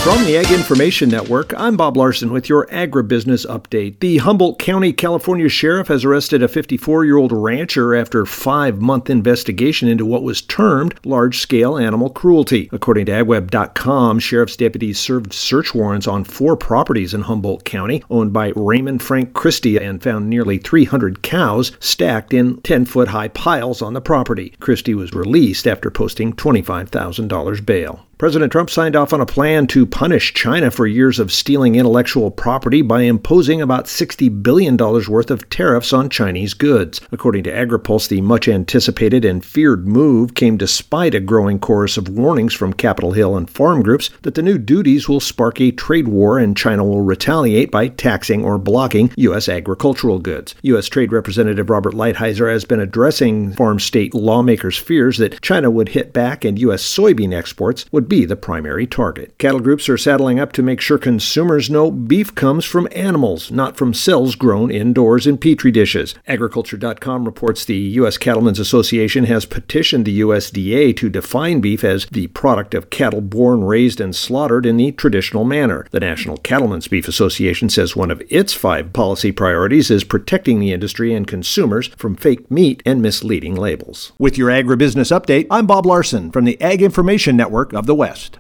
From the Ag Information Network, I'm Bob Larson with your agribusiness update. The Humboldt County, California sheriff has arrested a 54-year-old rancher after a 5-month investigation into what was termed large-scale animal cruelty. According to agweb.com, sheriff's deputies served search warrants on 4 properties in Humboldt County owned by Raymond Frank Christie and found nearly 300 cows stacked in 10-foot-high piles on the property. Christie was released after posting $25,000 bail. President Trump signed off on a plan to punish China for years of stealing intellectual property by imposing about $60 billion worth of tariffs on Chinese goods. According to AgriPulse, the much-anticipated and feared move came despite a growing chorus of warnings from Capitol Hill and farm groups that the new duties will spark a trade war and China will retaliate by taxing or blocking U.S. agricultural goods. U.S. Trade Representative Robert Lighthizer has been addressing farm state lawmakers' fears that China would hit back and U.S. soybean exports would be the primary target. Cattle groups are saddling up to make sure consumers know beef comes from animals, not from cells grown indoors in petri dishes. Agriculture.com reports the U.S. Cattlemen's Association has petitioned the USDA to define beef as the product of cattle born, raised, and slaughtered in the traditional manner. The National Cattlemen's Beef Association says one of its 5 policy priorities is protecting the industry and consumers from fake meat and misleading labels. With your agribusiness update, I'm Bob Larson from the Ag Information Network of the West.